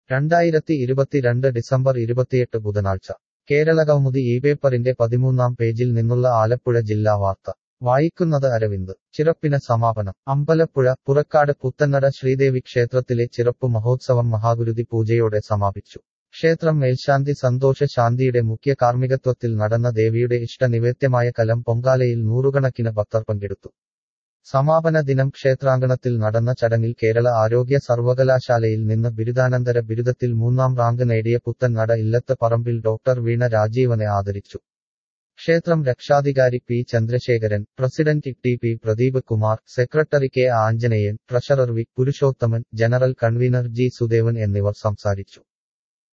2022 December 28 ബുധനാഴ്ച കേരളകൗമുദി ഈ പേപ്പറിന്റെ 13-ാം പേജിൽ നിന്നുള്ള ആലപ്പുഴ ജില്ലാ വാർത്ത വായിക്കുന്നത് അരവിന്ദ് ചിറപ്പിന് സമാപനം അമ്പലപ്പുഴ പുറക്കാട് പുത്തന്നട ശ്രീദേവി ക്ഷേത്രത്തിലെ ചിറപ്പു മഹോത്സവം മഹാഗുരുതി പൂജയോടെ സമാപിച്ചു ക്ഷേത്രം മേൽശാന്തി സന്തോഷ ശാന്തിയുടെ മുഖ്യ കാർമ്മികത്വത്തിൽ നടന്ന ദേവിയുടെ ഇഷ്ടനിവേദ്യമായ കലം പൊങ്കാലയിൽ നൂറുകണക്കിന് ഭക്തർ പങ്കെടുത്തു സമാപന ദിനം ക്ഷേത്രാങ്കണത്തിൽ നടന്ന ചടങ്ങിൽ കേരള ആരോഗ്യ സർവകലാശാലയിൽ നിന്ന് ബിരുദാനന്തര ബിരുദത്തിൽ 3-ാം റാങ്ക് നേടിയ പുത്തന്നട ഇല്ലത്ത് പറമ്പിൽ ഡോക്ടർ വീണ രാജീവനെ ആദരിച്ചു ക്ഷേത്രം രക്ഷാധികാരി P Chandrasekharan president T P Pradeep Kumar secretary K Anjaneyan treasurer V Purushothaman general convener G Sudevan എന്നിവർ സംസാരിച്ചു